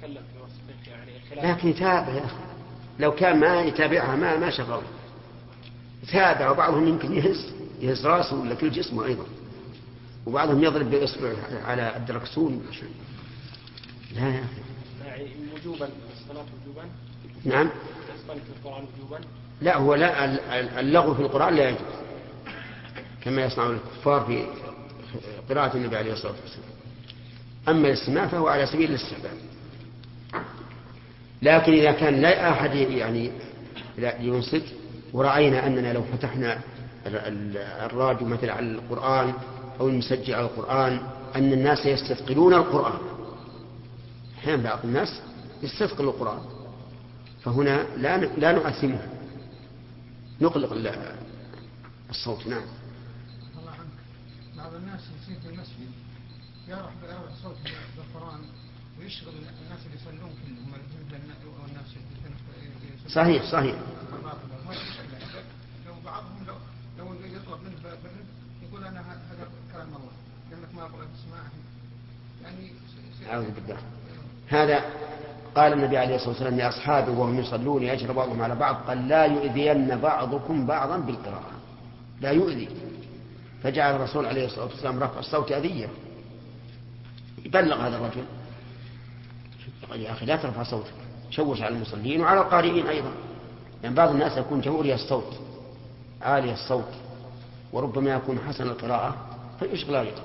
يتكلم في وصفه يعني لكن يتابع يا أخي، لو كان ما يتابعها ما شغل يتابع. وبعضهم يمكن يهز راسه ولا كل جسمه أيضا، وبعضهم يضرب بإصبعه على الدركسون. لا يا أخي. يعني وجوبا الصلاة وجوبا. نعم. الصلاة في القرآن وجوبا. لا، هو لا، اللغو في القرآن لا يجوز كما يصنع الكفار في قراءة النبي عليه الصلاة والسلام. أما الاستماع فهو على سبيل الاستحباب. لكن إذا كان لا أحد يعني لا ينصت، ورأينا أننا لو فتحنا الراديو مثل على القرآن أو المسجل على القرآن أن الناس يستثقلون القرآن، أحيانا بعض الناس يستثقل القرآن، فهنا لا نؤثمه، نقلق الصوت. نعم. الله عنك، بعض الناس يصير في المسجد يرفع صوت بالقرآن ويشغل الناس اللي يصلون كلهم والناس صحيح. لو بعضهم لو يطلب منه برد يقول أنا هذا كلام الله لأنك ما أبغى تسمعه يعني. أعوذ بالله. هذا قال النبي عليه الصلاة والسلام لأصحابه وهم يصلون يجري بعضهم على بعض، قال لا يؤذين بعضكم بعضا بالقراءة، لا يؤذي. فجعل الرسول عليه الصلاة والسلام رفع الصوت أذية، يبلغ هذا الرجل يا أخي لا ترفع صوتك، شوش على المصلين وعلى القارئين أيضا. يعني بعض الناس يكون جهوري الصوت عالي الصوت وربما يكون حسن القراءة فيشغل أيضا.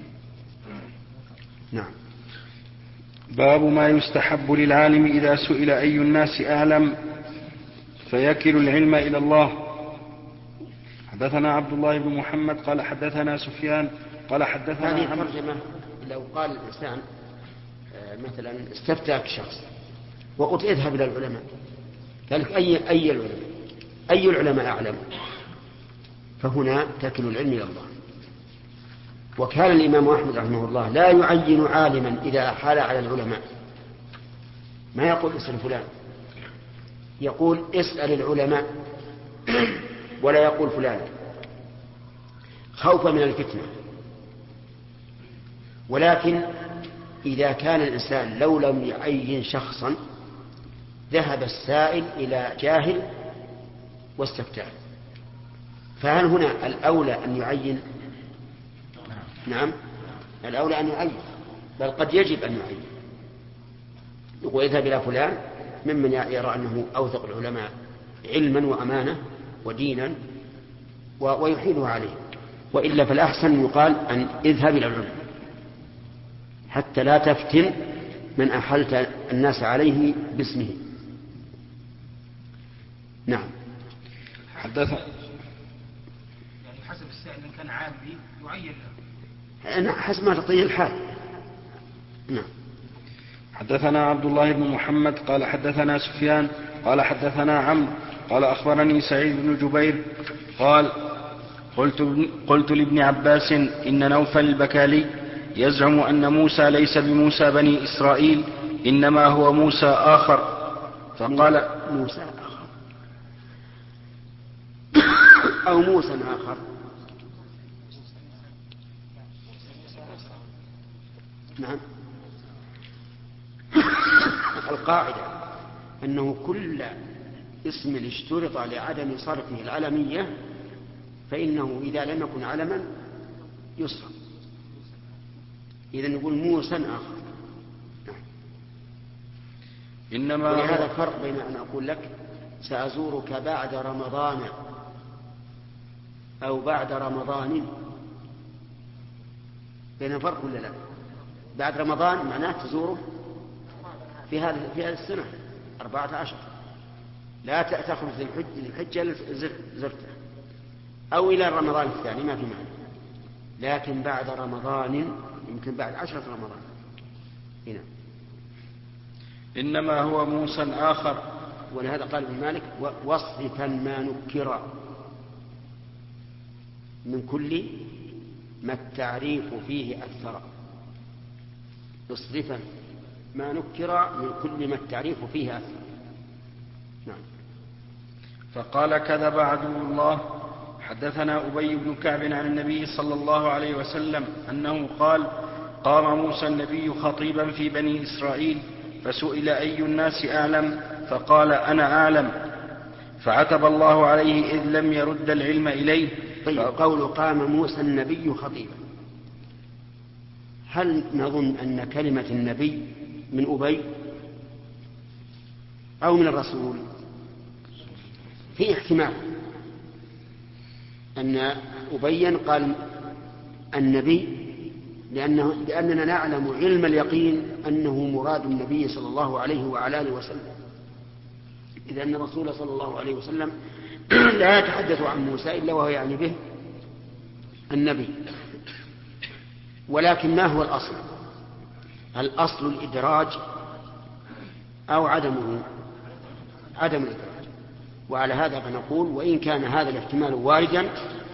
نعم. باب ما يستحب للعالم إذا سئل أي الناس أعلم فيكل العلم إلى الله. حدثنا عبد الله بن محمد قال حدثنا سفيان قال حدثنا هذه الترجمة لو قال الإنسان مثلا استفتاك شخص وقلت اذهب إلى العلماء، قال لك أي العلماء أعلم، فهنا تكل العلم إلى الله. وكان الإمام أحمد رحمه الله لا يعين عالما إذا حال على العلماء، ما يقول اسأل فلان، يقول اسأل العلماء ولا يقول فلان خوفا من الفتنة. ولكن إذا كان الإنسان لو لم يعين شخصا ذهب السائل إلى جاهل واستفتاه، فهل هنا الأولى أن يعين؟ نعم، الأولى أن يعين، بل قد يجب أن يعين. يقول اذهب إلى فلان ممن يرى أنه أوثق العلماء علما وأمانة ودينا ويحيله عليه، وإلا فالأحسن يقال أن اذهب إلى العلماء حتى لا تفتن من أحلت الناس عليه باسمه. نعم. حدث يعني حسب السائل إن كان عامي يعين له حسب ما تطيع الحال. نعم. حدثنا عبد الله بن محمد قال حدثنا سفيان قال حدثنا عمرو قال أخبرني سعيد بن جبير قال قلت لابن عباس إن نوفل البكالي يزعم أن موسى ليس بموسى بني إسرائيل إنما هو موسى آخر، فقال موسى آخر أو موسى آخر. نعم. القاعدة أنه كل اسم اشترط لعدم صرفه العلمية فإنه إذا لم يكن علما يصرف. إذا نقول موسى آخر. إنما ولهذا فرق بين أن أقول لك سأزورك بعد رمضان أو بعد رمضان، بين فرق ولا لا؟ بعد رمضان معناه تزوره في هذه السنة 14، لا تأخذ الحجة زرته، أو إلى رمضان الثاني ما في معنى. لكن بعد رمضان يمكن بعد 10 رمضان هنا. إنما هو موسى آخر. ولهذا قال ابن مالك واصرفا ما نكر من كل ما التعريف فيه أثر. اصرفا ما نكر من كل ما التعريف فيه أثر. نعم. فقال كذب عدو الله. حدثنا أبي بن كعب عن النبي صلى الله عليه وسلم أنه قال قام موسى النبي خطيبا في بني إسرائيل فسئل أي الناس أعلم فقال أنا أعلم، فعتب الله عليه إذ لم يرد العلم إليه. طيب، قول قام موسى النبي خطيبا، هل نظن أن كلمة النبي من أبي أو من الرسول؟ في احتمال أن أبيا قال النبي لأننا نعلم علم اليقين أنه مراد النبي صلى الله عليه وعلى آله وسلم، إذا أن الرسول صلى الله عليه وسلم لا يتحدث عن موسى إلا وهو يعني به النبي. ولكن ما هو الأصل؟ الأصل الإدراج أو عدمه؟ عدم الإدراج. وعلى هذا فنقول وإن كان هذا الاحتمال واردا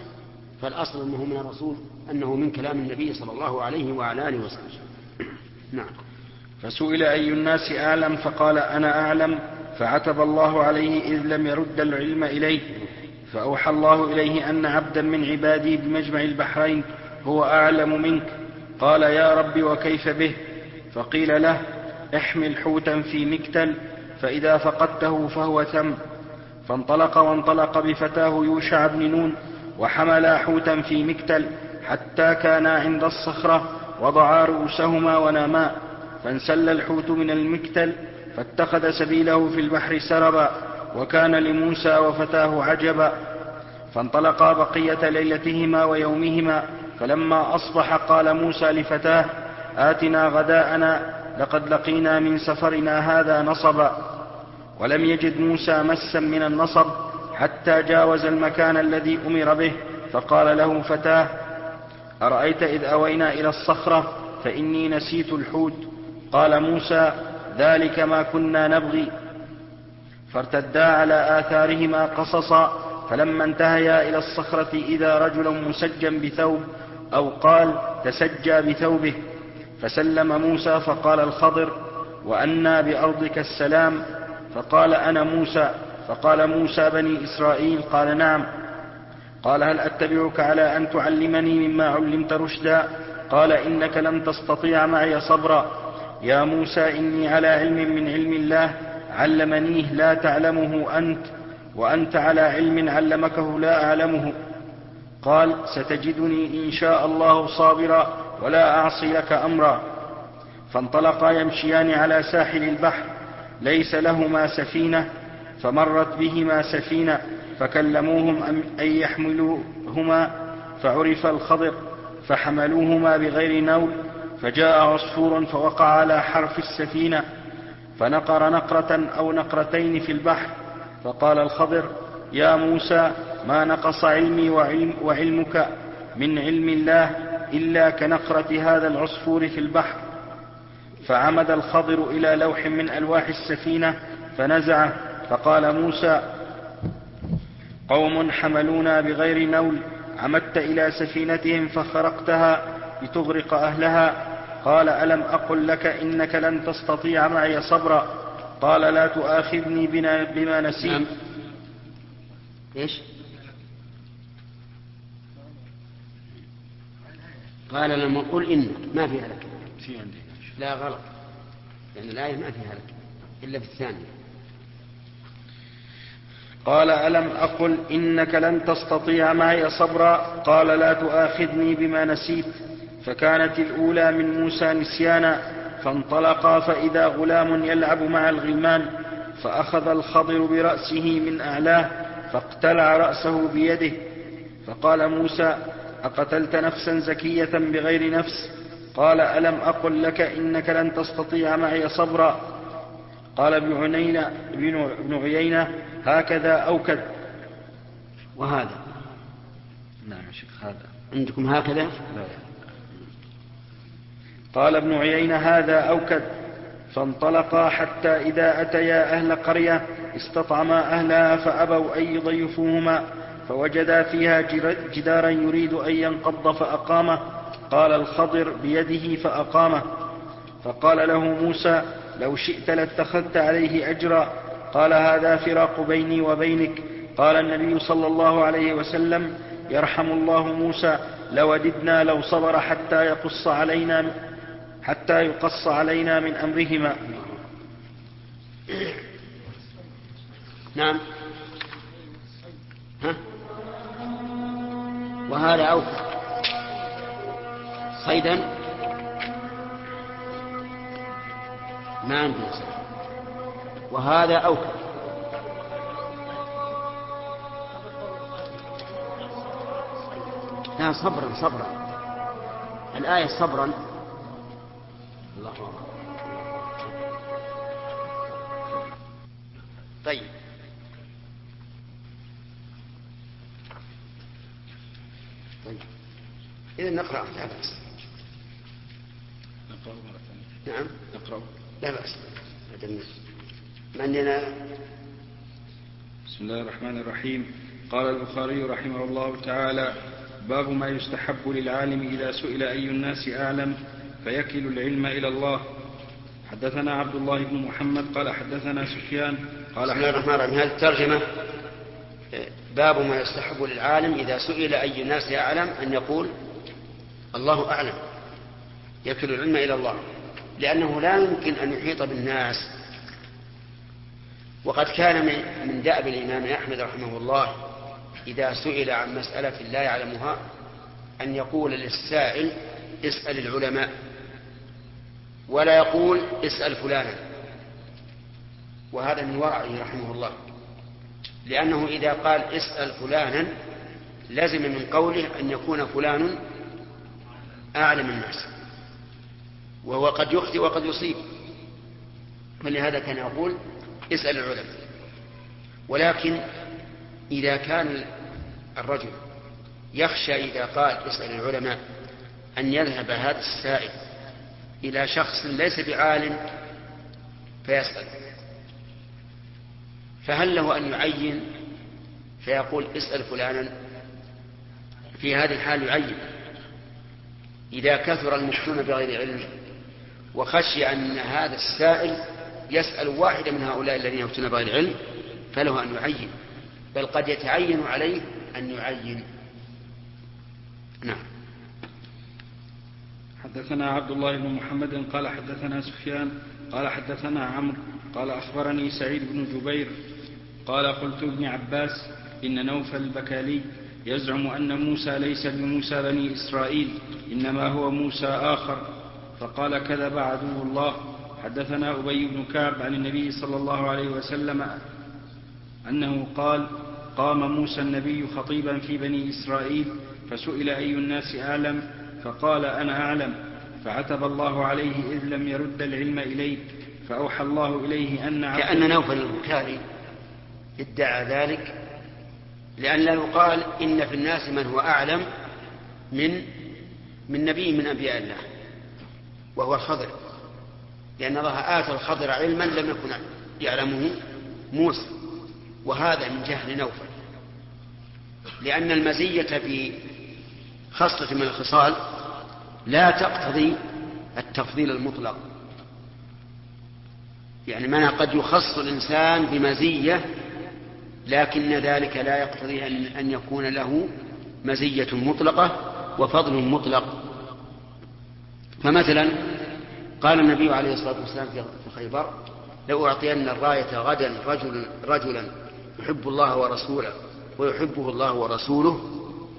فالأصل أنه من الرسول، أنه من كلام النبي صلى الله عليه وعلى آله وسلم. نعم. فسئل أي الناس أعلم فقال أنا أعلم، فعتب الله عليه إذ لم يرد العلم إليه. فأوحى الله إليه أن عبدا من عبادي بمجمع البحرين هو أعلم منك. قال يا رب وكيف به؟ فقيل له احمل حوتا في مكتل فإذا فقدته فهو ثم. فانطلق وانطلق بفتاه يوشع بن نون وحملا حوتا في مكتل حتى كانا عند الصخرة وضعا رؤوسهما وناما، فانسل الحوت من المكتل فاتخذ سبيله في البحر سربا، وكان لموسى وفتاه عجبا. فانطلقا بقية ليلتهما ويومهما، فلما أصبح قال موسى لفتاه آتنا غداءنا لقد لقينا من سفرنا هذا نصبا. ولم يجد موسى مسا من النصب حتى جاوز المكان الذي أمر به، فقال له فتاه أرأيت إذ أوينا إلى الصخرة فإني نسيت الحوت؟ قال موسى ذلك ما كنا نبغي. فارتدا على آثارهما قصصا، فلما انتهيا إلى الصخرة إذا رجل مسجى بثوب، أو قال تسجى بثوبه، فسلم موسى فقال الخضر وأنى بأرضك السلام؟ فقال أنا موسى. فقال موسى بني إسرائيل؟ قال نعم. قال هل أتبعك على أن تعلمني مما علمت رشدا؟ قال إنك لن تستطيع معي صبرا. يا موسى إني على علم من علم الله علمنيه لا تعلمه أنت، وأنت على علم علمكه لا أعلمه. قال ستجدني إن شاء الله صابرا ولا أعصي لك أمرا. فانطلقا يمشيان على ساحل البحر ليس لهما سفينة، فمرت بهما سفينة فكلموهم أن يحملوهما، فعرف الخضر فحملوهما بغير نول، فجاء عصفور فوقع على حرف السفينة فنقر نقرة أو نقرتين في البحر. فقال الخضر يا موسى ما نقص علمي وعلمك من علم الله إلا كنقرة هذا العصفور في البحر. فعمد الخضر إلى لوح من ألواح السفينة فنزعه، فقال موسى قوم حملونا بغير نول، عمدت إلى سفينتهم فخرقتها لتغرق أهلها. قال ألم أقل لك إنك لن تستطيع معي صبرا؟ قال لا تؤاخذني بما نسيت. إيش؟ قال لما قل إنك ما فيها لك. لا غلط، لأن الآية ما فيها لك إلا في الثانية. قال ألم أقل إنك لن تستطيع معي صبرا؟ قال لا تؤاخذني بما نسيت. فكانت الأولى من موسى نسيانا. فانطلقا فإذا غلام يلعب مع الغلمان، فأخذ الخضر برأسه من أعلاه فاقتلع رأسه بيده. فقال موسى أقتلت نفسا زكية بغير نفس؟ قال ألم أقل لك إنك لن تستطيع معي صبرا؟ قال ابن عيينة هكذا أوكد. وهذا نعم شيخ هذا عندكم هكذا؟ لا. قال ابن عيينة هذا أوكد. فانطلقا حتى إذا أتيا أهل قرية استطعما أهلها فأبوا أن يضيفوهما، فوجدا فيها جدارا يريد أن ينقض فأقامه. قال الخضر بيده فأقامه. فقال له موسى لو شئت لاتخذت عليه أجرا. قال هذا فراق بيني وبينك. قال النبي صلى الله عليه وسلم يرحم الله موسى لوددنا لو صبر حتى يقص علينا من أمرهما. نعم. ها؟ وهذا أوفى صيدا ما عندي صيد. وهذا أوفى. لا، صبرا الآية صبرا. الله أكبر. طيب إذا نقرأ لا بأس. نقرأ مرة ثانية. نعم نقرأ لا بأس. عندنا. بسم الله الرحمن الرحيم. قال البخاري رحمه الله تعالى: باب ما يستحب للعالم إذا سئل أي الناس أعلم فيكل العلم إلى الله. حدثنا عبد الله بن محمد قال حدثنا سفيان قال بسم الله الرحمن الرحيم. هذه الترجمة باب ما يستحب للعالم إذا سئل أي الناس أعلم أن يقول الله أعلم، يكل العلم إلى الله، لأنه لا يمكن أن يحيط بالناس. وقد كان من دأب الإمام أحمد رحمه الله إذا سئل عن مسألة لا يعلمها أن يقول للسائل اسأل العلماء، ولا يقول اسأل فلانا. وهذا من ورعه رحمه الله، لأنه إذا قال اسأل فلانا لازم من قوله أن يكون فلان أعلم الناس، وهو قد يخطئ وقد يصيب، فلهذا كان يقول اسأل العلماء. ولكن إذا كان الرجل يخشى إذا قال اسأل العلماء أن يذهب هذا السائل إلى شخص ليس بعالم فيسأل، فهل له أن يعين فيقول اسأل فلانا؟ في هذه الحال يعين. إذا كثر المفتون بغير علم وخشي أن هذا السائل يسأل واحد من هؤلاء الذين يفتون بغير علم فله أن يعين، بل قد يتعين عليه أن يعين. نعم. حدثنا عبد الله بن محمد قال حدثنا سفيان قال حدثنا عمرو قال أخبرني سعيد بن جبير قال قلت ابن عباس إن نوفل البكالي يزعم أن موسى ليس بموسى بني إسرائيل إنما هو موسى آخر، فقال كذب عدو الله. حدثنا أبي بن كعب عن النبي صلى الله عليه وسلم أنه قال: قام موسى النبي خطيبا في بني إسرائيل فسئل أي الناس أعلم فقال أنا أعلم، فعتب الله عليه إذ لم يرد العلم إليه، فأوحى الله إليه أن كأن نوفل البكالي ادعى ذلك لأن يقال إن في الناس من هو أعلم من نبي من أنبياء الله وهو الخضر، لأن الله آتى الخضر علما لم يكن يعلمه موسى، وهذا من جهل نوفل، لأن المزية في خصلة من الخصال لا تقتضي التفضيل المطلق. يعني معنى قد يخص الإنسان بمزية لكن ذلك لا يقتضي أن يكون له مزية مطلقة وفضل مطلق. فمثلا قال النبي عليه الصلاة والسلام في خيبر: لو أعطينا الراية غدا رجلا يحب الله ورسوله ويحبه الله ورسوله،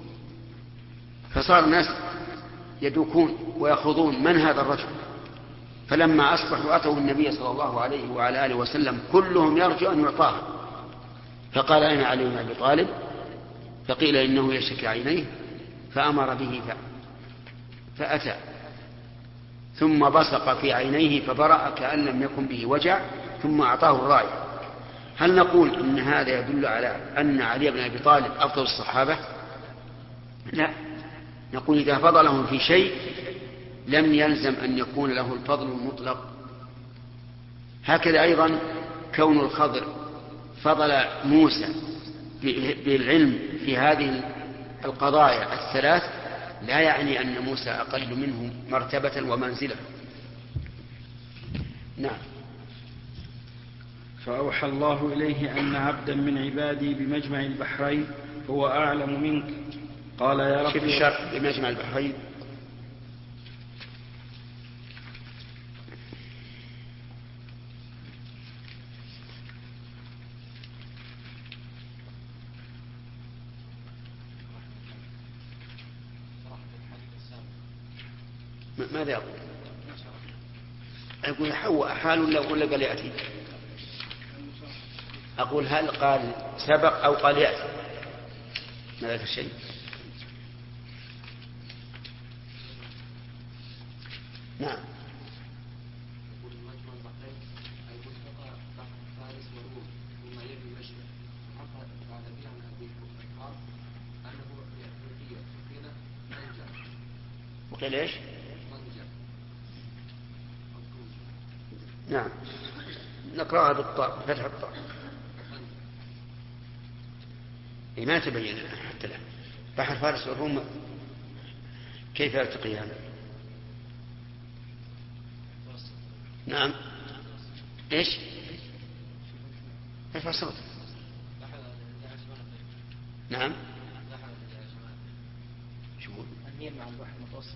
فصار الناس يدوكون ويخوضون من هذا الرجل، فلما أصبحوا أتوا النبي صلى الله عليه وعلى آله وسلم كلهم يرجو أن يعطاه، فقال أين علي بن أبي طالب؟ فقيل إنه يشتكي عينيه، فأمر به فأتى ثم بصق في عينيه فبرأ كأن لم يكن به وجع ثم أعطاه الراية. هل نقول إن هذا يدل على أن علي بن أبي طالب أفضل الصحابة؟ لا، نقول إذا فضلهم في شيء لم يلزم أن يكون له الفضل المطلق. هكذا أيضا كون الخضر فضل موسى بالعلم في هذه القضايا الثلاث لا يعني أن موسى أقل منه مرتبة ومنزلة. نعم. فأوحى الله إليه أن عبدا من عبادي بمجمع البحرين هو أعلم منك. قال يا رب. شوف الشرح بمجمع البحرين. ماذا يقول؟ يقول حواء حال ولا قال يأتي؟ أقول هل قال سبق أو قال يأتي؟ ما ذاك الشيء. نعم. وقيل ايش؟ نعم نقرأها بالطاء فتح الطاء. ما تبين حتى الآن بحر فارس والروم كيف يلتقيان؟ نعم ايش؟ ارفع صوتك. نعم شو النيل مع البحر المتوسط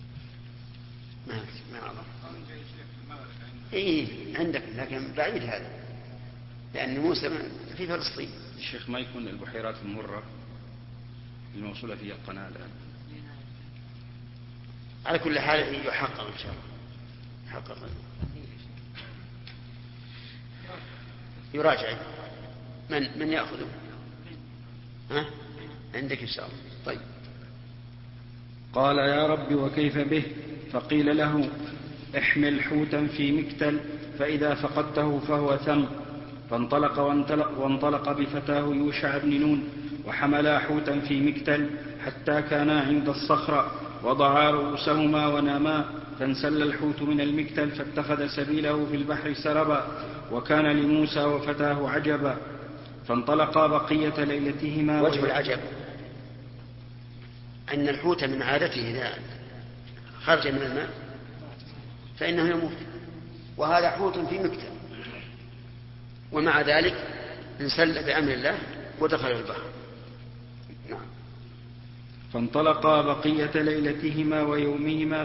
ما أعظم. إيه عندك لكن بعيد هذا لأن موسى في فلسطين. الشيخ ما يكون البحيرات المرة الموصولة فيها القناة الآن؟ على كل حال يحقق إن شاء الله. يحقق يراجع. من يأخذه؟ ها؟ عندك إن شاء الله. طيب. قال يا رب وكيف به؟ فقيل له احمل حوتا في مكتل فإذا فقدته فهو ثم. وانطلق بفتاه يوشع بن نون وحملا حوتا في مكتل حتى كانا عند الصخرة وضعا رؤوسهما وناما فانسل الحوت من المكتل فاتخذ سبيله في البحر سربا وكان لموسى وفتاه عجبا فانطلقا بقية ليلتهما. وجه العجب أن الحوت من عادته إذا خرج من الماء فإنه يموت وهذا حوت في مكتل ومع ذلك انسل بأمر الله ودخل البحر. نعم. فانطلقا بقية ليلتهما ويومهما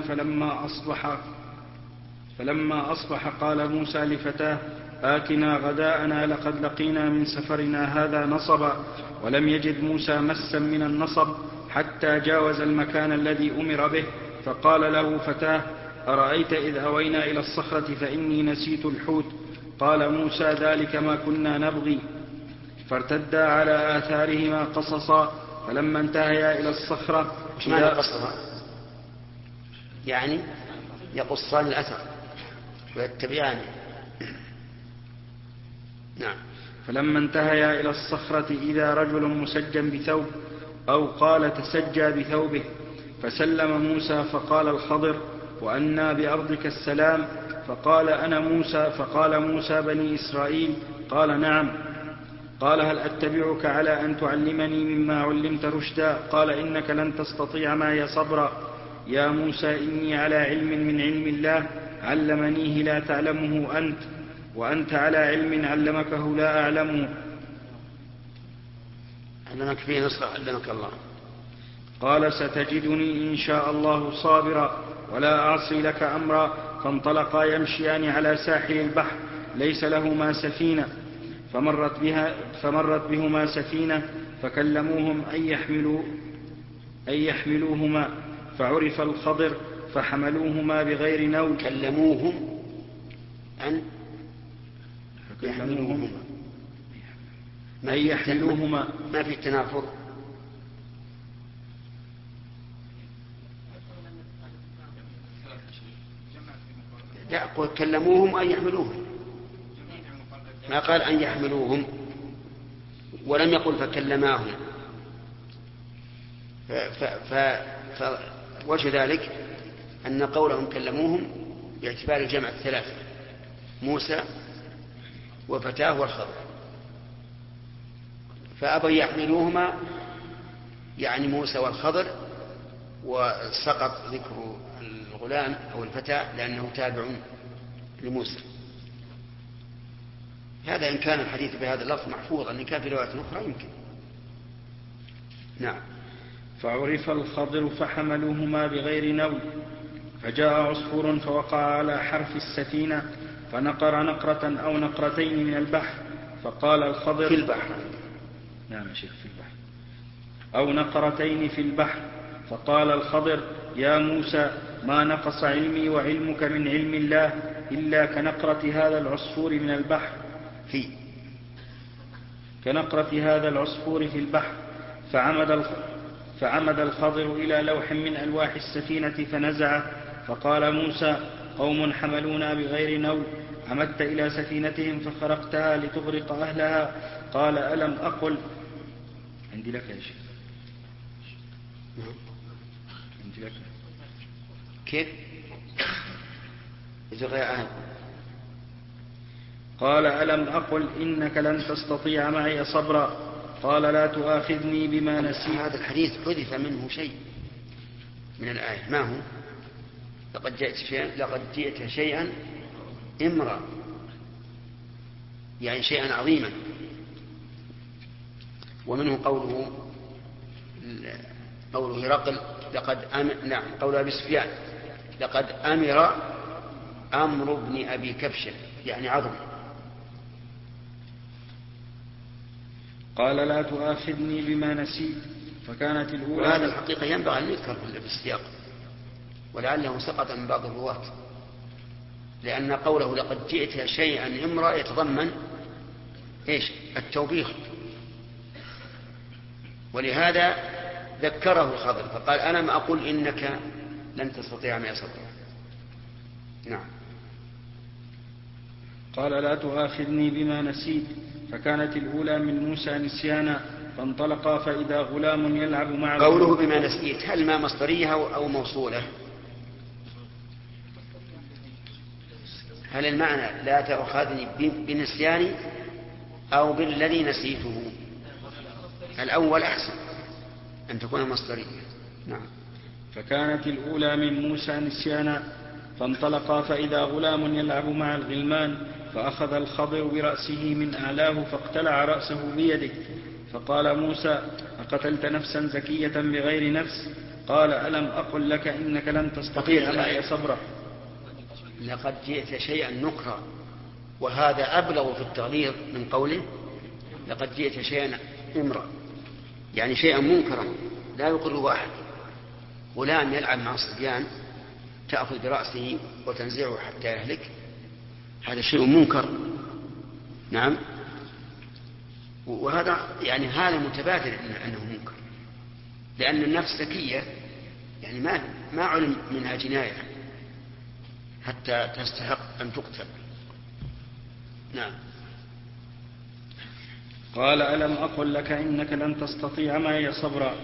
فلما أصبح قال موسى لفتاه آتنا غداءنا لقد لقينا من سفرنا هذا نصبا. ولم يجد موسى مسا من النصب حتى جاوز المكان الذي أمر به فقال له فتاه أرأيت إذ أوينا إلى الصخرة فإني نسيت الحوت. قال موسى ذلك ما كنا نبغي. فارتدا على آثارهما قصصا فلما انتهيا إلى الصخرة يعني يقصان الأثر ويتبعان. نعم. فلما انتهيا إلى الصخرة إذا رجل مسجى بثوب أو قال تسجى بثوبه فسلم موسى فقال الخضر وأنى بأرضك السلام فقال أنا موسى. فقال موسى بني إسرائيل قال نعم. قال هل أتبعك على أن تعلمني مما علمت رشدا؟ قال إنك لن تستطيع معي صبرا. يا موسى إني على علم من علم الله علمنيه لا تعلمه أنت وأنت على علم علمكه لا أعلمه. علمك فيه نصر علمك الله. قال ستجدني إن شاء الله صابرا ولا أعصي لك أمرا. فانطلقا يمشيان على ساحل البحر ليس لهما سفينة فمرت بهما سفينة فكلموهم أن يحملوهما فعرف الخضر فحملوهما بغير نول. كلموهم أن يحملوهما ما في التنافر. كلموهم أن يحملوهم ما قال أن يحملوهم ولم يقل فكلماهم. فوجه ذلك أن قولهم كلموهم باعتبار الجمع الثلاثة موسى وفتاه والخضر فأبوا يحملوهما يعني موسى والخضر وسقط ذكر الغلام أو الفتاة لأنه تابع لموسى. هذا إن كان الحديث بهذا اللفظ محفوظا إن كان في رواية أخرى يمكن. نعم. فعرف الخضر فحملوهما بغير نول فجاء عصفور فوقع على حرف السفينة فنقر نقرة أو نقرتين من البحر فقال الخضر في البحر. نعم شيخ في البحر أو نقرتين في البحر فقال الخضر يا موسى ما نقص علمي وعلمك من علم الله إلا كنقرة هذا العصفور من البحر كنقرة هذا العصفور في البحر. فعمد الخضر إلى لوح من ألواح السفينة فنزعه، فقال موسى قوم حملونا بغير نول، عمدت إلى سفينتهم فخرقتها لتغرق أهلها. قال ألم أقل عندي لك يا شيخ عندي لك كيف قال ألم أقل إنك لن تستطيع معي صبرا. قال لا تؤاخذني بما نسيت. هذا الحديث حذف منه شيء من الآية، ما هو؟ لقد جئت شيئا إمرا، يعني شيئا عظيما. ومنه قوله هرقل قول أبي سفيان لقد أمر أمر ابن أبي كبشة، يعني عظم. قال لا تؤاخذني بما نسيت. فكانت الأولى. وهذا الحقيقة ينبغي أن يذكر في السياق، ولعله سقط من بعض الرواة، لأن قوله لقد جئت شيئا إمرا يتضمن التوبيخ، ولهذا ذكره الخضر فقال ألم أقل إنك لن تستطيع معي صبرا. نعم. قال لا تؤاخذني بما نسيت. فكانت الأولى من موسى نسيانا، فانطلقا فإذا غلام يلعب مع قوله بما نسيت هل ما مصدرية أو موصولة؟ هل المعنى لا تؤاخذني بنسياني أو بالذي نسيته؟ الأول أحسن أن تكون مصدرية. نعم. فكانت الأولى من موسى نسيانا، فانطلقا فإذا غلام يلعب مع الغلمان، فأخذ الخضر برأسه من أعلاه فاقتلع رأسه بيده. فقال موسى أقتلت نفسا زكية بغير نفس؟ قال ألم أقل لك إنك لن تستطيع معي صبرا. لقد جئت شيئا نكرا، وهذا أبلغ في التغليظ من قوله لقد جئت شيئا إمرا، يعني شيئا منكرا لا يقره أحد. غلام يلعب مع الصبيان تأخذ برأسه وتنزعه حتى يهلك، هذا شيء منكر. نعم. وهذا يعني هذا متبادر أنه منكر، لأن النفس ذكية، يعني ما علم منها جناية حتى تستحق أن تقتل. نعم. قال ألم أقل لك إنك لن تستطيع معي صبرا.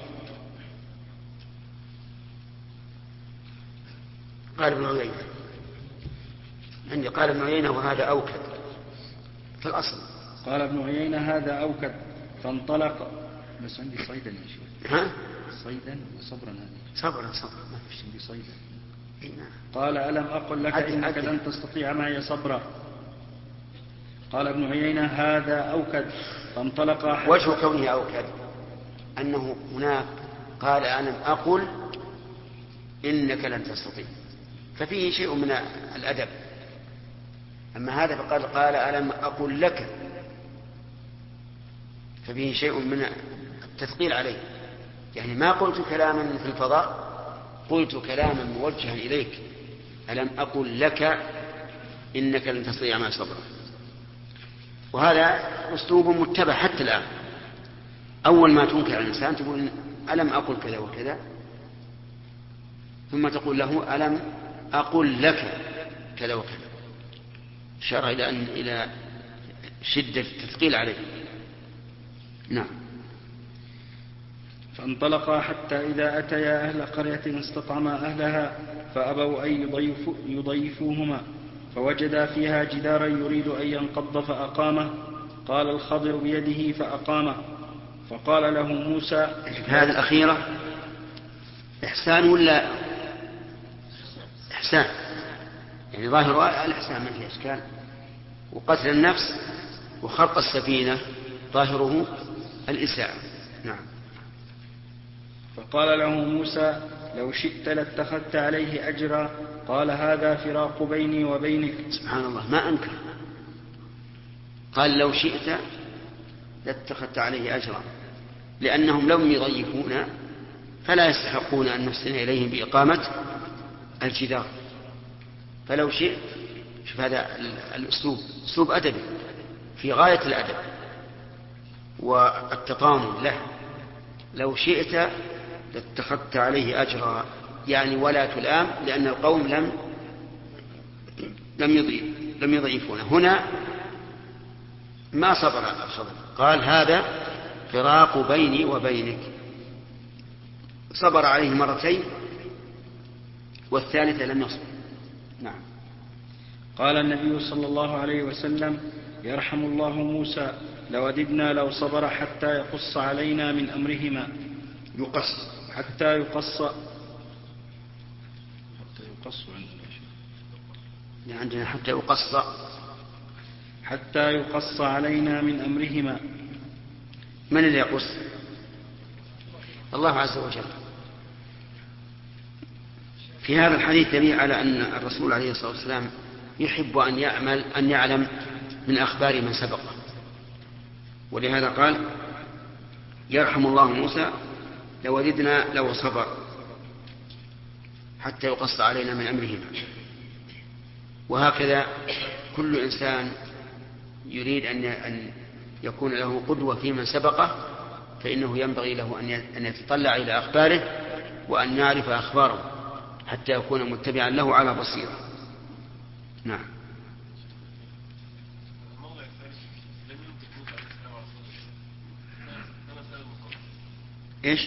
قال ابن عيينة عندي قال ابن عيينة وهذا أوكد في الأصل. قال ابن عيينة هذا أوكد. فانطلق. بس عندي صيدا يا شيخ. ها؟ صيدا وصبرا. هذا صبرا ما فيش عندي صيدا. نعم. قال ألم أقل لك إنك لن تستطيع معي صبرا. قال ابن عيينة هذا أوكد. فانطلق. وجه كونه أوكد أنه هناك قال ألم أقل إنك لن تستطيع، ففيه شيء من الأدب. أما هذا فقال ألم أقل لك، ففيه شيء من التثقيل عليه، يعني ما قلت كلاما في الفضاء، قلت كلاما موجها إليك. ألم أقل لك إنك لن تستطيع معي صبرا. وهذا أسلوب متبع حتى الآن. أول ما تنكر على الإنسان تقول ألم أقل كذا وكذا، ثم تقول له ألم أقل لك كذا وكذا، إشارة إلى شدة التثقيل عليه. نعم. فانطلقا حتى إذا أتيا أهل قرية استطعما أهلها فأبوا أن يضيفوهما، فوجدا فيها جدارا يريد أن ينقض فأقامه. قال الخضر بيده فأقامه. فقال له موسى. هذه الأخيرة إحسان ولا إحسان؟ يعني ظاهر الإحسان ما فيه إشكال، وقتل النفس وخرق السفينة ظاهره الإساءة. نعم. فقال له موسى لو شئت لاتخذت عليه أجرا. قال هذا فراق بيني وبينك. سبحان الله، ما أنكر، قال لو شئت لاتخذت عليه أجرا، لأنهم لم يضيفونا فلا يستحقون أن نحسن إليهم بإقامة الجدار. فلو شئت، شوف هذا الأسلوب أسلوب أدبي في غاية الأدب والتطامن له، لو شئت لاتخذت عليه أجرا، يعني ولا تلام، لأن القوم لم يضعفونه. هنا ما صبر الخضر، قال هذا فراق بيني وبينك، صبر عليه مرتين والثالثة لم يصبر. نعم. قال النبي صلى الله عليه وسلم: يرحم الله موسى، لوددنا لو صبر حتى يقص علينا من أمرهما. حتى يقص عندنا حتى يقص علينا من أمرهما. من اللي يقص؟ الله عز وجل. في هذا الحديث دليل على أن الرسول عليه الصلاة والسلام يحب أن يعلم من أخبار من سبقه، ولهذا قال: يرحم الله موسى لوددنا لو صبر حتى يقص علينا من أمرهما. وهكذا كل إنسان يريد أن يكون له قدوة في من سبقه، فإنه ينبغي له أن يتطلع إلى أخباره وأن يعرف أخباره حتى يكون متبعا له على بصيرة. نعم. إيش؟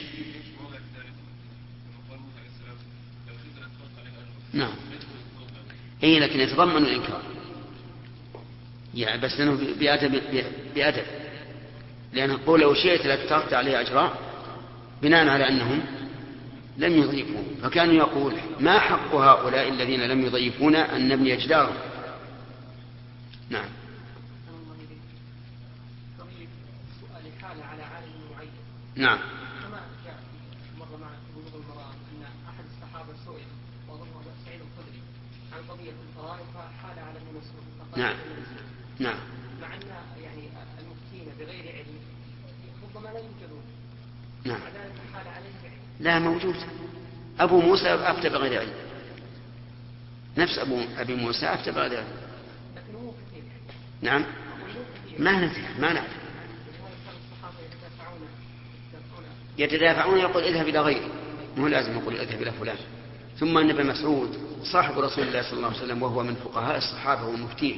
نعم. إيه، لكن يتضمن الإنكار، يعني بس أنه بأدب، لأنه قول لو شئت لاتخذت عليه أجرا بناء على أنهم لم يضيفون، فكانوا يقول: ما حق هؤلاء الذين لم يضيفونا أن نبني جدارهم. نعم. نعم. كما جاء مر معنا في بلوغ المرام أن أحد الصحابة سئل وظنه أبو سعيد الخدري عن قضية الفرائض فحال على ابن مسعود. نعم. نعم. مع أن يعني المفتين بغير علم ربما لا يوجدون. نعم. مع ذلك حال عليه بعلم. لا، موجود. أبو موسى أفتى بغير علم، نفس أبي موسى أفتى بغير علم. لكن هو كثير. نعم. ما نعرف. يتدافعون، يقول اذهب إلى غيره، مو لازم يقول اذهب إلى فلان. ثم أن ابن مسعود صاحب رسول الله صلى الله عليه وسلم، وهو من فقهاء الصحابة والمفتين.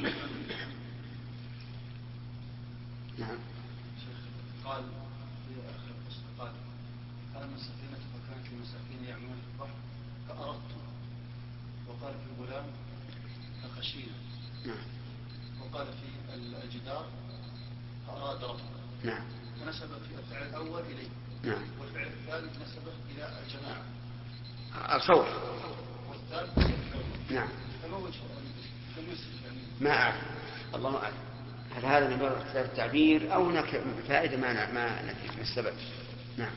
نعم. قال في آخر القصة: قال: أما السفينة فكانت لمساكين يعملون في البحر فأردت، وقال في الغلام فخشينا. نعم. وقال في الجدار فأراد ربه. نعم. ونسب في الفعل الأول إليه. نعم. والفعل الثالث نسبه إلى الجماعة. الخوف. والثالث الحب. نعم. فما وجه ما أعلم، الله أعلم. هل هذا من باب اختلاف التعبير أو هناك فائدة ما نفي من السبب؟ نعم.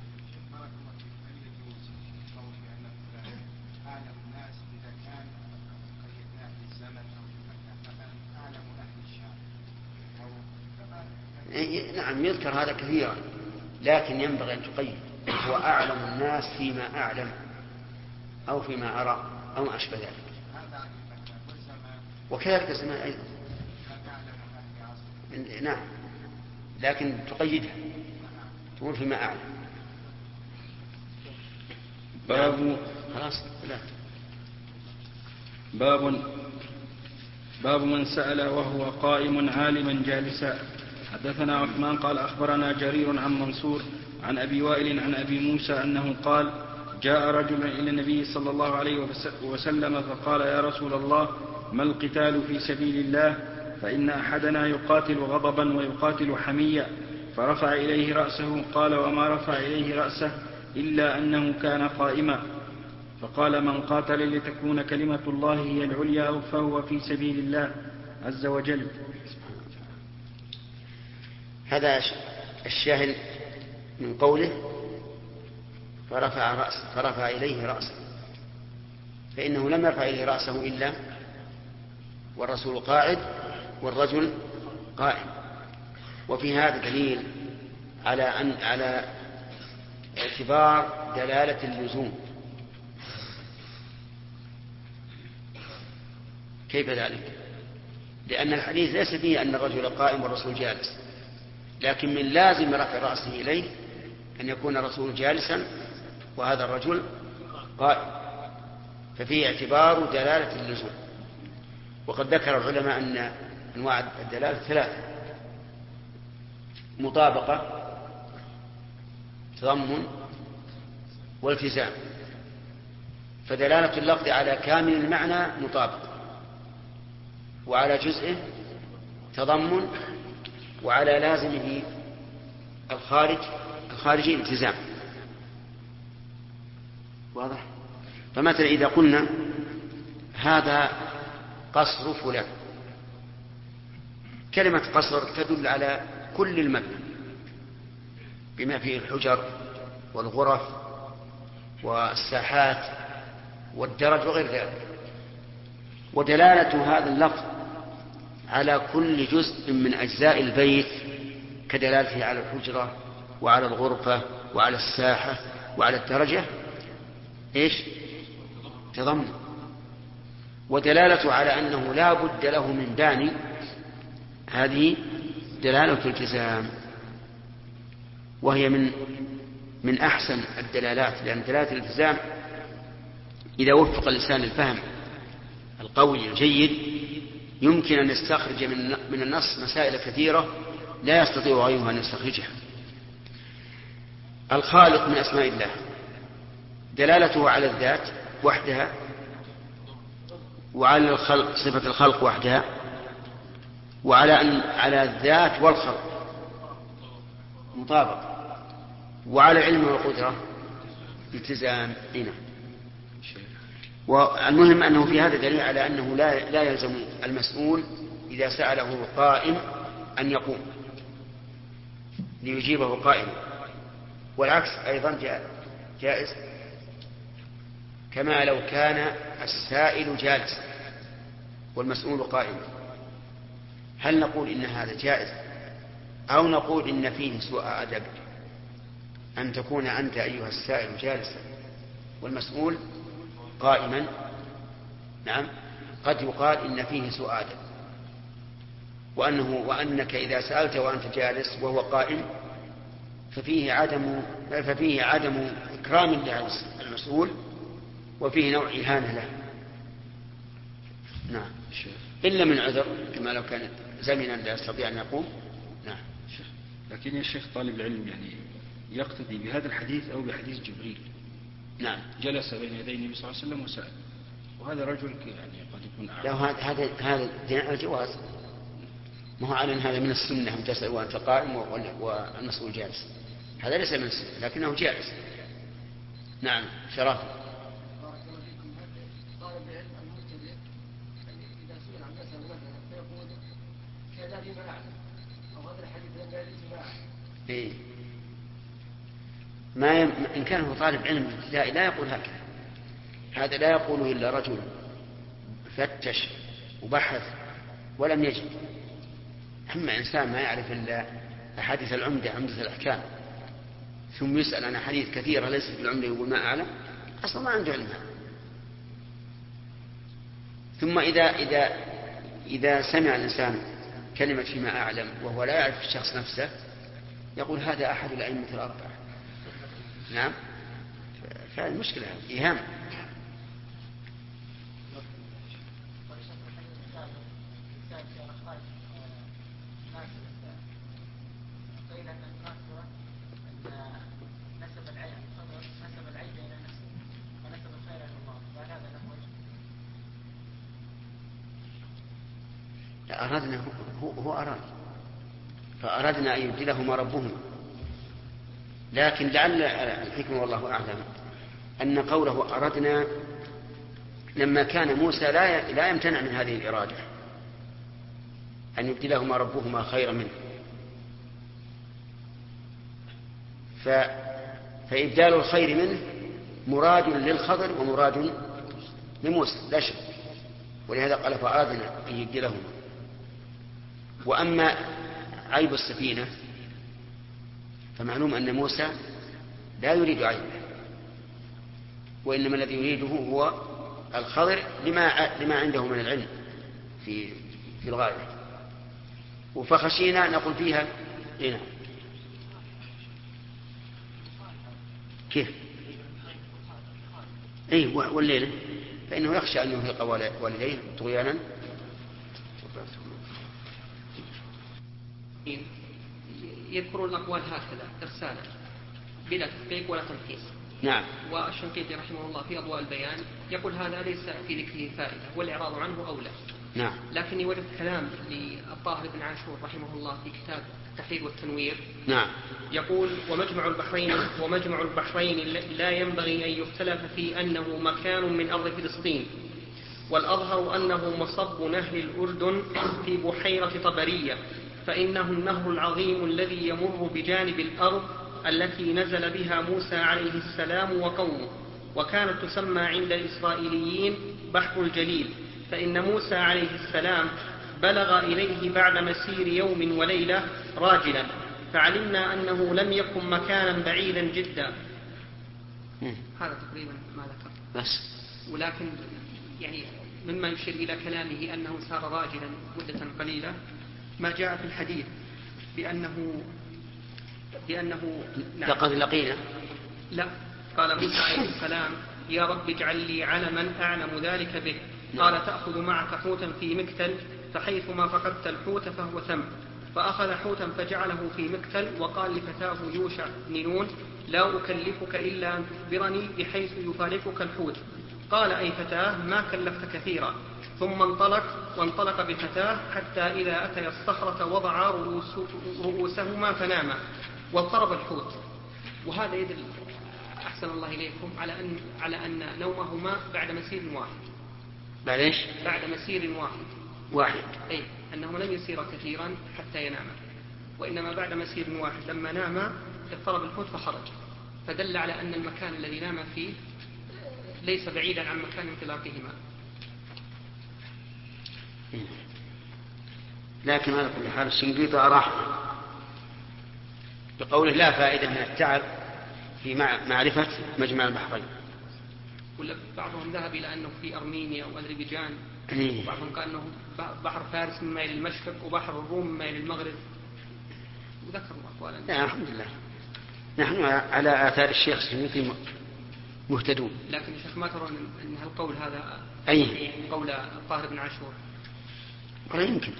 نعم، يذكر هذا كثيرا، لكن ينبغي أن تقيد: هو أعلم الناس فيما أعلم أو فيما أرى أو ما أشبه ذلك. وكذلك الزمان أيضا. نعم، لكن تقيدها، تقول فيما أعلم. خلاص. لا. باب من سأل وهو قائم عالما جالسا. حدثنا عثمان قال: أخبرنا جرير عن منصور عن أبي وائل عن أبي موسى أنه قال: جاء رجل إلى النبي صلى الله عليه وسلم فقال: يا رسول الله، ما القتال في سبيل الله؟ فإن أحدنا يقاتل غضبا ويقاتل حميا. فرفع إليه رأسه. قال: وما رفع إليه رأسه إلا أنه كان قائما. فقال: من قاتل لتكون كلمة الله هي العليا فهو في سبيل الله عز وجل. هذا الشاهد من قوله: فرفع إليه رأسه، فإنه لم يرفع إليه رأسه إلا والرسول قاعد والرجل قائم. وفي هذا دليل على اعتبار دلالة اللزوم. كيف ذلك؟ لأن الحديث ليس فيه أن الرجل قائم والرسول جالس، لكن من لازم رفع رأسه إليه أن يكون الرسول جالسا وهذا الرجل قائم، ففيه اعتبار دلالة اللزوم. وقد ذكر العلماء أن أنواع الدلالة ثلاثة: مطابقة، تضمن، والتزام. فدلالة اللفظ على كامل المعنى مطابقة، وعلى جزئه تضمن، وعلى لازمه الخارجي التزام. واضح؟ فمثلا إذا قلنا هذا قصر فلان، كلمة قصر تدل على كل المبنى بما فيه الحجر والغرف والساحات والدرج وغير ذلك. ودلالة هذا اللفظ على كل جزء من أجزاء البيت كدلالته على الحجرة وعلى الغرفة وعلى الساحة وعلى الدرجة إيش؟ تضمن. ودلالته على أنه لا بد له من باني، هذه دلالة التزام، وهي من أحسن الدلالات، لأن دلالة الالتزام إذا وفق الإنسان للفهم القوي الجيد يمكن أن يستخرج من النص مسائل كثيرة لا يستطيع غيره أن يستخرجها. الخالق من أسماء الله دلالته على الذات وحدها، وعلى الخلق صفة الخلق وحدها، على الذات والخلق مطابق، وعلى العلم والقدرة التزام. هنا والمهم أنه في هذا دليل على أنه لا يلزم المسؤول إذا سأله قائم أن يقوم ليجيبه قائما، والعكس أيضا جائز، كما لو كان السائل جالسا والمسؤول قائما. هل نقول إن هذا جائز أو نقول إن فيه سوء أدب أن تكون أنت أيها السائل جالسا والمسؤول قائما؟ نعم، قد يقال إن فيه سوء أدب، وأنك إذا سألت وأنت جالس وهو قائم ففيه عدم إكرام للمسؤول، وفيه نوع إهانة له. نعم، إلا من عذر كما لو كان زمنا لا يستطيع أن يقوم. نعم. لكن يا شيخ طالب العلم يعني يقتدي بهذا الحديث أو بحديث جبريل. نعم، جلس بين يدي النبي صلى الله عليه وسلم وسأل، وهذا رجل يعني قد يكون أعلم. لا، هذا دين على الجواز، ما هو على هذا من السنة أن تسأل وأنت قائم والمسؤول جالس، هذا ليس من السنة لكنه جالس. نعم، شرف. طالب العلم المبتدئ إذا سئل عن مسألة مثلا فيقول كذا فيما أعلم، أو هذا الحديث لم يرد فيما أعلم. إيه، إن كان هو طالب علم لا يقول هكذا. هذا لا يقوله إلا رجل فتش وبحث ولم يجد. أما إنسان ما يعرف إلا أحاديث العمدة، عمدة الأحكام، ثم يسأل عن حديث كثيرة ليست في العمدة يقول ما أعلم، أصلا ما عنده علمها. ثم إذا سمع الإنسان كلمة فيما أعلم وهو لا يعرف الشخص نفسه يقول هذا أحد الأئمة الأربعة. نعم، فالمشكلة إيهام. أردنا هو أراد، فأردنا أن يبدلهما ربهما، لكن لعل الحكمة والله أعلم أن قوله أردنا لما كان موسى لا يمتنع من هذه الإرادة أن يبدلهما ربهما خيرا منه، فإبدال الخير منه مراد للخضر ومراد لموسى لا شك، ولهذا قال فأردنا أن يبدلهما. وأما عيب السفينة فمعلوم أن موسى لا يريد عينه، وإنما الذي يريده هو الخضر لما عنده من العلم في الغاية. فخشينا نقول فيها هنا كيف أي والليلة فإنه يخشى أن يرهق والديه طغيانا. يذكرون الأقوال هكذا إرسالا بلا تحقيق ولا تلخيص. نعم. والشنقيطي رحمه الله في أضواء البيان يقول هذا ليس في ذكره فائدة والإعراض عنه أولى. نعم. لكني وجدت كلام للطاهر بن عاشور رحمه الله في كتاب التحرير والتنوير. نعم. يقول ومجمع البحرين لا ينبغي أن يختلف في أنه مكان من أرض فلسطين، والأظهر أنه مصب نهر الأردن في بحيرة طبرية، فإنه النهر العظيم الذي يمر بجانب الأرض التي نزل بها موسى عليه السلام وقومه، وكانت تسمى عند الإسرائيليين بحر الجليل، فإن موسى عليه السلام بلغ إليه بعد مسير يوم وليلة راجلا، فعلمنا أنه لم يكن مكانا بعيدا جدا. هذا تقريبا ما ذكر بس. ولكن يعني مما يشير إلى كلامه أنه سار راجلا مدة قليلة ما جاء في الحديث بأنه لقد لقينا. لا، قال موسى عليه السلام يا رب اجعل لي علما أعلم ذلك به. قال تأخذ معك حوتا في مكتل، فحيثما فقدت الحوت فهو ثم. فأخذ حوتا فجعله في مكتل، وقال لفتاه يوشع بن نون لا أكلفك إلا أن تخبرني بحيث يفارقك الحوت. قال أي فتاه ما كلفت كثيرا. ثم وانطلق بفتاه حتى إذا أتي الصخرة وضعا رؤوسهما فناما واضطرب الحوت. وهذا يدل أحسن الله إليكم على أن نومهما بعد مسير واحد. بعد إيش؟ بعد مسير واحد. أي أنهما لم يسيرا كثيرا حتى يناما، وإنما بعد مسير واحد لما ناما اضطرب الحوت فخرج، فدل على أن المكان الذي نام فيه ليس بعيدا عن مكان انطلاقهما. لكن على كل حال الشنقيطي أراح بقوله لا فائدة من التعب في معرفة مجمع البحرين. ولا بعضهم ذهب إلى أنه في أرمينيا وأذربيجان، وبعضهم قال أنه بحر فارس من ميل المشرق وبحر الروم من ميل المغرب، وذكروا أقوالا. لا الحمد لله نحن على آثار الشيخ الشنقيطي مهتدون. لكن الشيخ ما ترون أن القول هذا أي قول الطاهر بن عاشور؟ ولا يمكن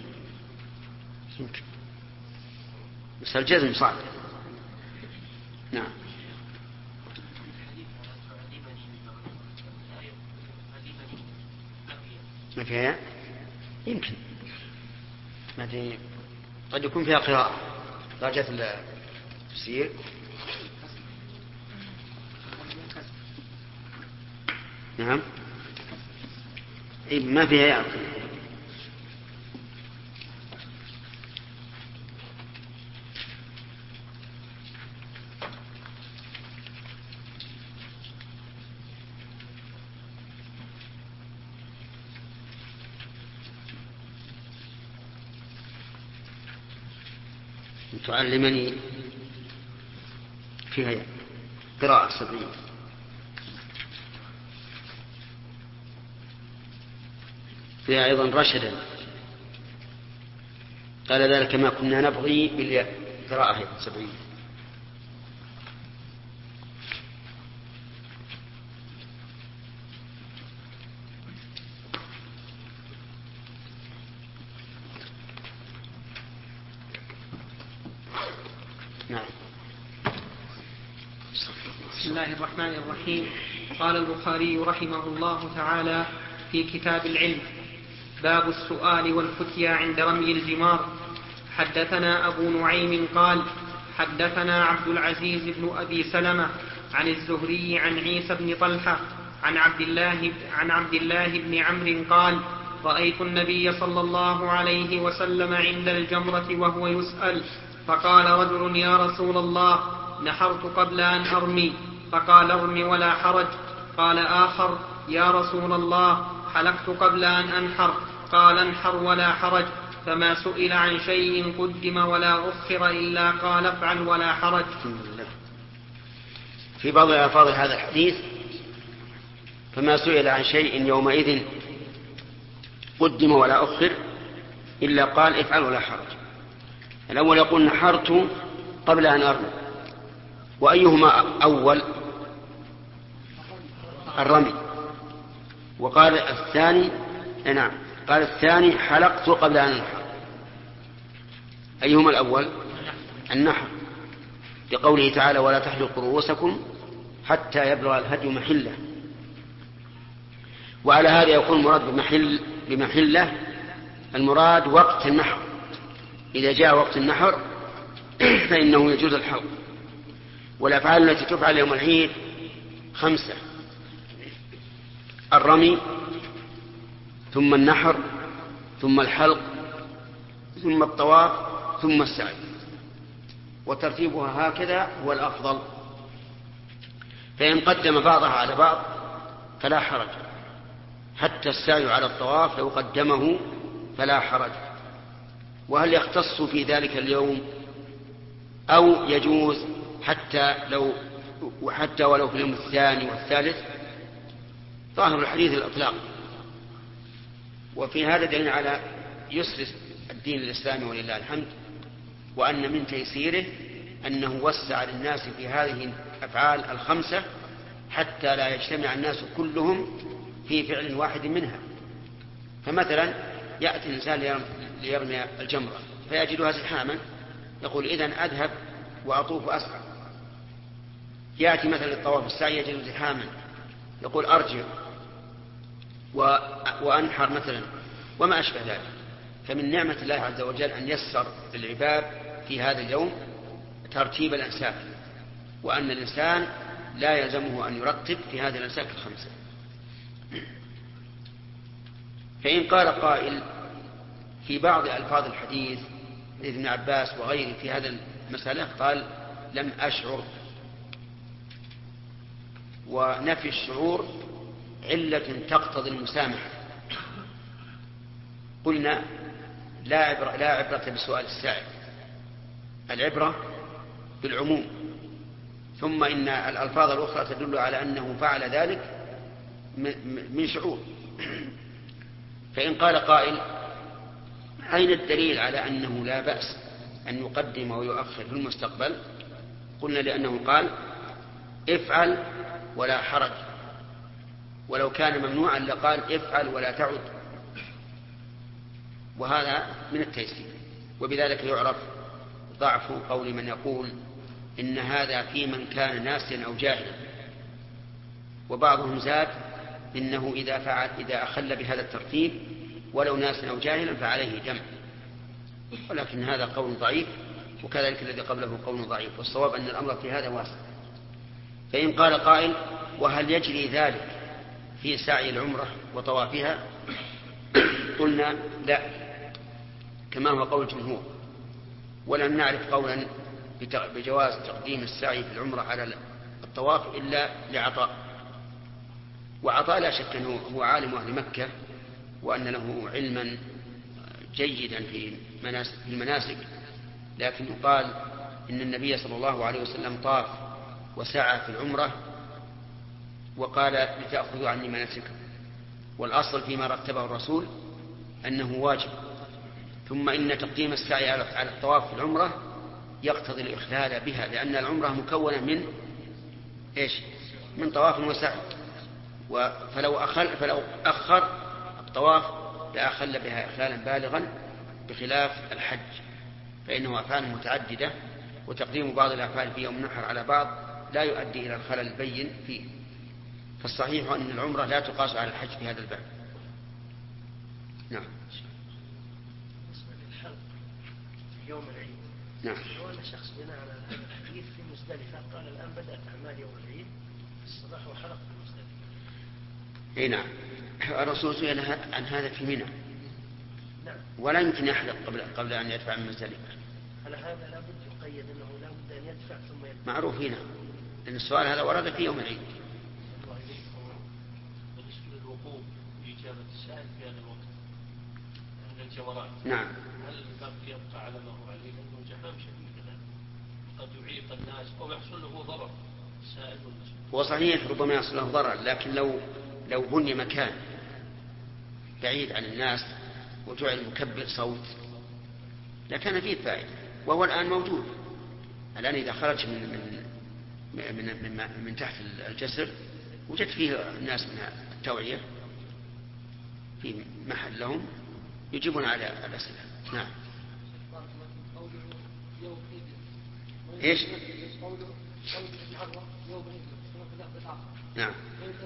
بس الجزم صعب. نعم. ما فيها يمكن ما أدري، قد يكون فيها قراءة درجة التفسير. نعم ما فيها يعقل. تعلمني فيها قراءة سبعية. فيها أيضا رشدا قال ذلك ما كنا نبغي بالياء، قراءة سبعية. نعم. بسم الله الرحمن الرحيم. قال البخاري رحمه الله تعالى في كتاب العلم: باب السؤال والفتيا عند رمي الجمار. حدثنا أبو نعيم قال حدثنا عبد العزيز بن أبي سلمة عن الزهري عن عيسى بن طلحة عن عبد الله بن عمرو قال رأيت النبي صلى الله عليه وسلم عند الجمرة وهو يسأل، فقال رجل يا رسول الله نحرت قبل أن أرمي، فقال ارم ولا حرج. قال آخر يا رسول الله حلقت قبل أن أنحر، قال انحر ولا حرج. فما سئل عن شيء قدم ولا أخر إلا قال افعل ولا حرج. في بعض ألفاظ هذا الحديث: فما سئل عن شيء يومئذ قدم ولا أخر إلا قال افعل ولا حرج. الأول يقول نحرت قبل أن أرمي، وأيهما أول؟ الرمي. وقال الثاني نعم، قال الثاني حلقت قبل أن أنحر. أيهما الأول؟ النحر، لقوله تعالى: ولا تحلقوا رؤوسكم حتى يبلغ الهدي محله. وعلى هذا يكون المراد بمحله المراد وقت النحر. إذا جاء وقت النحر فإنه يجوز الحلق. والأفعال التي تفعل يوم العيد 5: الرمي، ثم النحر، ثم الحلق، ثم الطواف، ثم السعي. وترتيبها هكذا هو الأفضل. فإن قدم بعضها على بعض فلا حرج، حتى السعي على الطواف لو قدمه فلا حرج. وهل يختص في ذلك اليوم أو يجوز حتى ولو في اليوم الثاني والثالث؟ ظاهر الحديث الإطلاق. وفي هذا دليل على يسر الدين الإسلامي ولله الحمد، وأن من تيسيره أنه وسع للناس في هذه الأفعال 5 حتى لا يجتمع الناس كلهم في فعل واحد منها. فمثلا يأتي الإنسان ليرمي الجمرة فيجدها زحاما، يقول إذن أذهب وأطوف أسرع. يأتي مثلا الطواف السعي يجد زحاما، يقول أرجع وأنحر مثلا، وما أشبه ذلك. فمن نعمة الله عز وجل أن يسر للعباد في هذا اليوم ترتيب الأنساك، وأن الإنسان لا يلزمه أن يرتب في هذه الأنساك 5. فإن قال قائل في بعض ألفاظ الحديث ابن عباس وغيره في هذا المسألة قال لم أشعر، ونفي الشعور علة تقتضي المسامحة، قلنا لا عبرة بسؤال السائل، العبرة بالعموم. ثم إن الألفاظ الأخرى تدل على أنه فعل ذلك من شعور. فإن قال قائل أين الدليل على أنه لا بأس أن يقدم ويؤخر في المستقبل؟ قلنا لأنه قال افعل ولا حرج، ولو كان ممنوعا لقال افعل ولا تعد. وهذا من التيسير. وبذلك يعرف ضعف قول من يقول إن هذا في من كان ناسيا أو جاهلا. وبعضهم زاد إنه إذا أخل بهذا الترتيب ولو ناسيا أو جاهلا فعليه دم، ولكن هذا قول ضعيف، وكذلك الذي قبله قول ضعيف. والصواب أن الأمر في هذا واسع. فإن قال قائل وهل يجري ذلك في سعي العمرة وطوافها؟ قلنا لا، كما هو قول الجمهور. ولم نعرف قولا بجواز تقديم السعي في العمرة على الطواف إلا لعطاء. وعطاء لا شك أنه هو عالم أهل مكة، وأن له علما جيدا في المناسك، لكن يقال إن النبي صلى الله عليه وسلم طاف وسعى في العمرة وقال لتأخذوا عني مناسككم. والأصل فيما رتبه الرسول أنه واجب. ثم إن تقديم السعي على الطواف في العمرة يقتضي الإخلال بها، لأن العمرة مكونة من طواف وسعي. فلو أخر الطواف لأخل بها إخلالا بالغا، بخلاف الحج فإنه أفعال متعددة، وتقديم بعض الأفعال في يوم النحر على بعض لا يؤدي إلى الخلل البين فيه. فالصحيح أن العمرة لا تقاس على الحج في هذا الباب. نعم. بالنسبة للحلق في يوم العيد، نعم. لو أن شخص بناء على هذا الحديث في مزدلفة قال الآن بدأت أعمال يوم العيد في الصباح وحلق في مزدلفة. اي نعم، الرسول سئل عن هذا في منى. نعم. ولا يمكن يحلق قبل أن يدفع من مزدلفة. على هذا لا بد يقيد أنه لا بد أن يدفع ثم يدفع. معروف هنا، لأن السؤال هذا ورد في يوم العيد. بالنسبة للوقوف وإجابة السائل في هذا الوقت عند الجمرات، نعم. هل يبقى على ما هو عليه؟ لأنه زحام شديد الآن، قد يعيق الناس أو يحصل له ضرر السائل والمسؤول. هو صحيح ربما يحصل له ضرر، لكن لو بني مكان بعيد عن الناس وجعل مكبر صوت لكان فيه فائدة، وهو الآن موجود. الآن إذا خرج من تحت الجسر وجد فيه ناس من التوعية في محل لهم يجيبون على الأسئلة. نعم. إيش؟ نعم.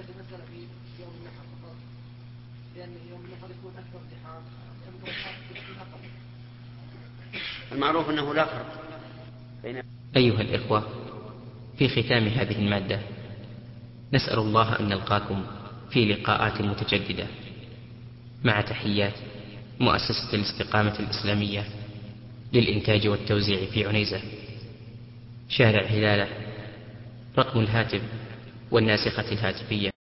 المعروف أنه لا فرق بين. أيها الإخوة، في ختام هذه المادة نسأل الله أن نلقاكم في لقاءات متجددة، مع تحيات مؤسسة الاستقامة الإسلامية للإنتاج والتوزيع في عنيزة، شارع هلالة، رقم الهاتف والناسخة الهاتفية